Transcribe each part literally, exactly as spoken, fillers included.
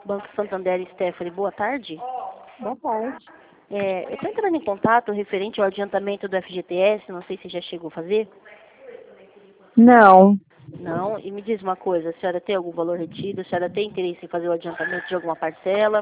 Banco Santander, Stephanie, boa tarde. Boa tarde. É, eu estou entrando em contato referente ao adiantamento do F G T S, não sei se já chegou a fazer. Não. Não, e me diz uma coisa, a senhora tem algum valor retido? A senhora tem interesse em fazer o adiantamento de alguma parcela?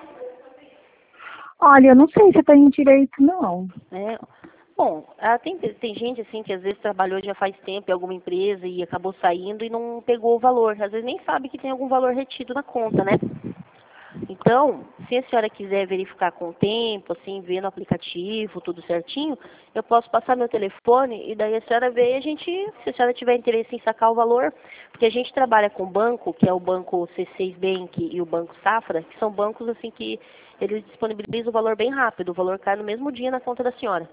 Olha, eu não sei se tem direito, não. É. Bom, ah, tem, tem gente assim que às vezes trabalhou já faz tempo em alguma empresa e acabou saindo e não pegou o valor. Às vezes nem sabe que tem algum valor retido na conta, né? Então, se a senhora quiser verificar com o tempo, assim, ver no aplicativo, tudo certinho, eu posso passar meu telefone e daí a senhora vê e a gente, se a senhora tiver interesse em sacar o valor, porque a gente trabalha com banco, que é o banco C seis Bank e o Banco Safra, que são bancos assim que eles disponibilizam o valor bem rápido, o valor cai no mesmo dia na conta da senhora.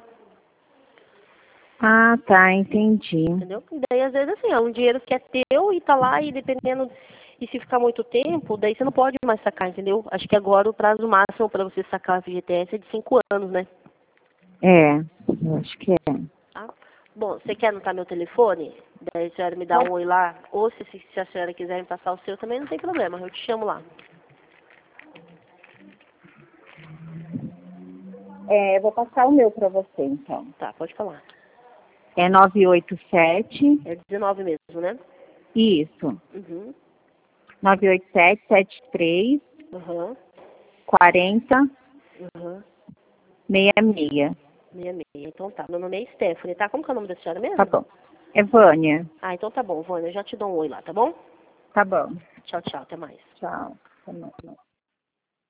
Ah, tá, entendi. Entendeu? E daí, às vezes, assim, é um dinheiro que é teu e tá lá e dependendo, e se ficar muito tempo, daí você não pode mais sacar, entendeu? Acho que agora o prazo máximo para você sacar a F G T S é de cinco anos, né? É, eu acho que é. Tá? Bom, você quer anotar meu telefone? Daí a senhora me dá um oi lá, ou se, se a senhora quiser me passar o seu também, não tem problema, eu te chamo lá. É, eu vou passar o meu para você, então. Tá, pode falar. É nove oito sete, É dezenove mesmo, né? isso, Uhum, nove oito sete, sete três, uhum, quarenta, uhum, seis seis. meia meia. Então tá, meu nome é Stephanie, tá? Como que é o nome da senhora Tá mesmo? bom. É Vânia. Ah, então tá bom, Vânia, eu já te dou um oi lá, tá bom? Tá bom. Tchau, tchau, até mais. Tchau. Até mais.